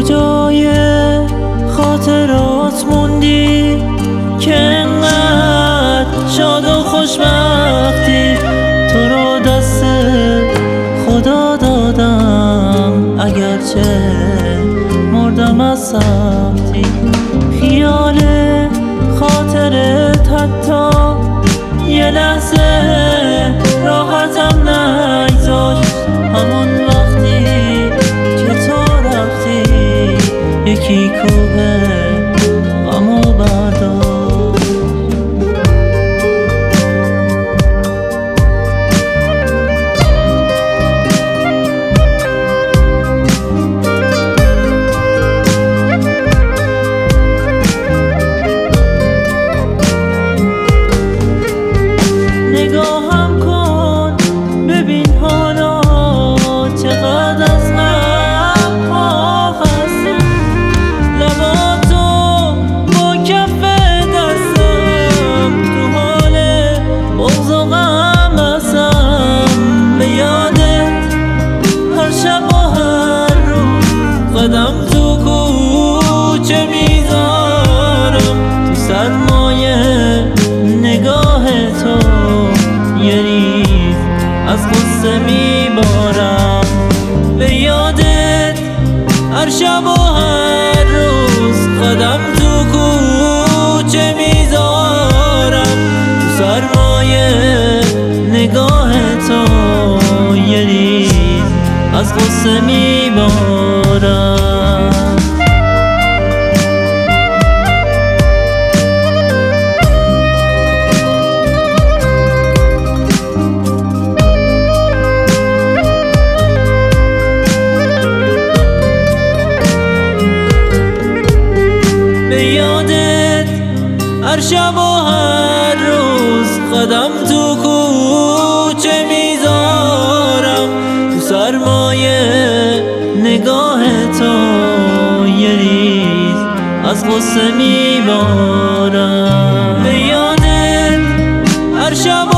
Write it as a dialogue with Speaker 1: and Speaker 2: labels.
Speaker 1: کجای خاطرات موندی که انقدر شاد و خوشبختی؟ تو رو دست خدا دادم اگرچه مردم از سختی. خیال خاطرت حتی یه لحظه راحتم نگذاشت. همون وقتی که تو رفتی یکی کوه غمو برداشت. نگاهم کن ببین حالا چقدر از غم‌ها خستم. لباتو با کف دستم تو حال بغض و غم هستم. به یادت هر شب و هر روز قدم تو کوچه میذارم. تو سرمایه نگاه تو یه ریز از غصه میبارم. به یادت هر شب و هر روز قدم تو کوچه میذارم. تو سرمایه نگاه تو یه ریز از غصه میبارم. هر شب و هر روز قدم تو کوچه میذارم. تو سرمایه نگاه تو یه ریز از غصه میبارم. به یادت هر شب